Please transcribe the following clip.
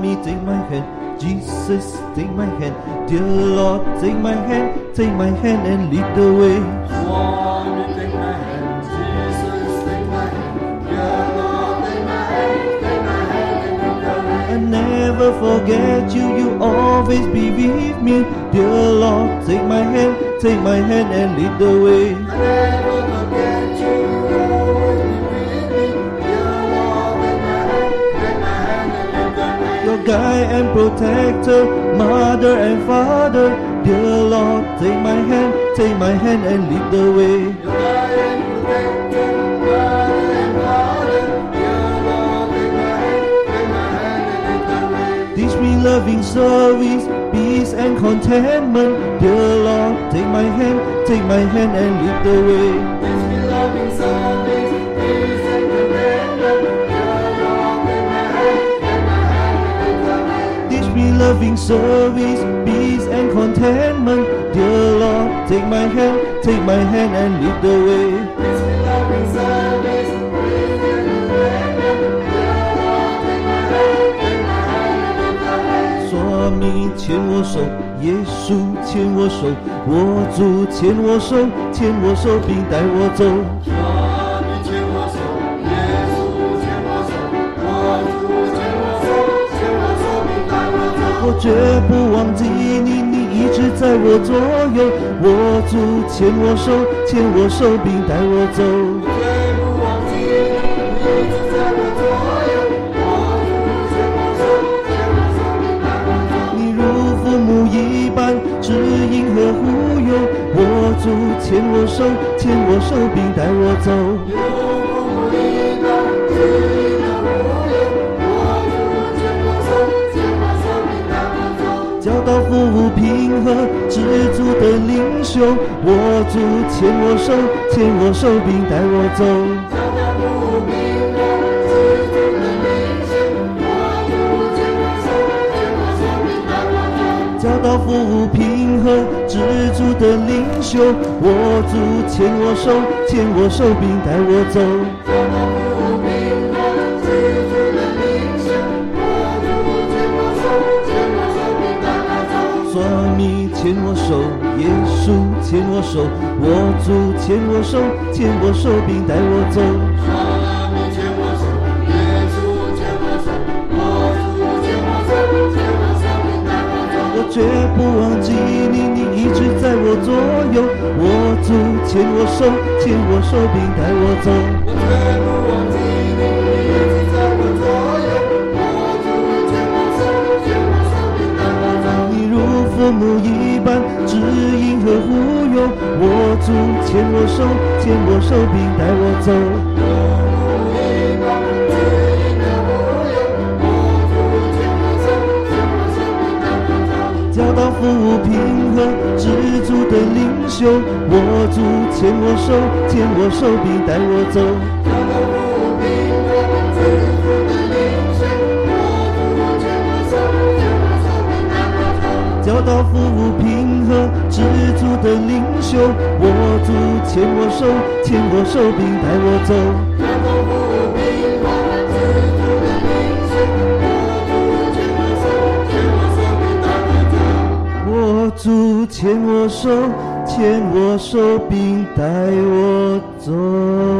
me, take my hand. Jesus, take my hand. Dear Lord, take my hand and lead the way. Swami, take my hand. Jesus, take my hand. Dear Lord, take my hand and lead the way. I never forget you, you always be with me. Dear Lord, take my hand and lead the way. I never forget you, you always be with me. Dear Lord, take my hand and lead the way. Your guide and protector, mother and father. Dear Lord, take my hand and lead the way. Your guide and protector, mother and father. Dear Lord, take my hand and lead the way. Teach me loving service, peace and contentment. Dear Lord, take my hand and lead the way. Teach me loving service, peace and contentment. Dear Lord, take my hand and lead the way. Teach me loving service, peace and contentment. Dear Lord, take my hand and lead the way. Teach me loving service, peace and contentment. Dear Lord, take my hand and lead the way. 说你牵我手，耶稣牵我手，我主牵我手，并带我走。 说你牵我手，耶稣牵我手，我主牵我手，并带我走。 我绝不忘记你，你一直在我左右。我主牵我手，并带我走。 我绝不忘记你，你一直在我左右。我主牵我手，并带我走。 你如父母一般指引和护佑。我主牵我手，并带我走。 如父母一般指引和护佑。我主牵我手，并带我走。 教导服务平和知足的领袖。我主牵我手，并带我走。 教导不平和知足的领袖。我主牵我手，并带我走。 教导服务平和知足的领袖。我主牵我手，并带我走。 教导不平和知足的领袖。我主牵我手，并带我走。 说你牵我手，耶稣牵我手，我主牵我手，并带我走。 说你牵我手，耶稣牵我手，我主牵我手，并带我走。 我绝不忘记你，你一直在我左右。我主牵我手，并带我走。 我绝不忘记你，你一直在我左右。我主牵我手，并带我走。 你如父母一般指引和护佑。我主牵我手，并带我走。 如父母一般指引和护佑。我主牵我手，并带我走。 教导服务平和知足的领袖。我主牵我手，并带我走。 教导不平和知足的领袖。我主牵我手，并带我走。 教导服务平和知足的领袖。我主牵我手，并带我走。 教导不平和知足的领袖。我主牵我手，并带我走。 我主牵我手，并带我走。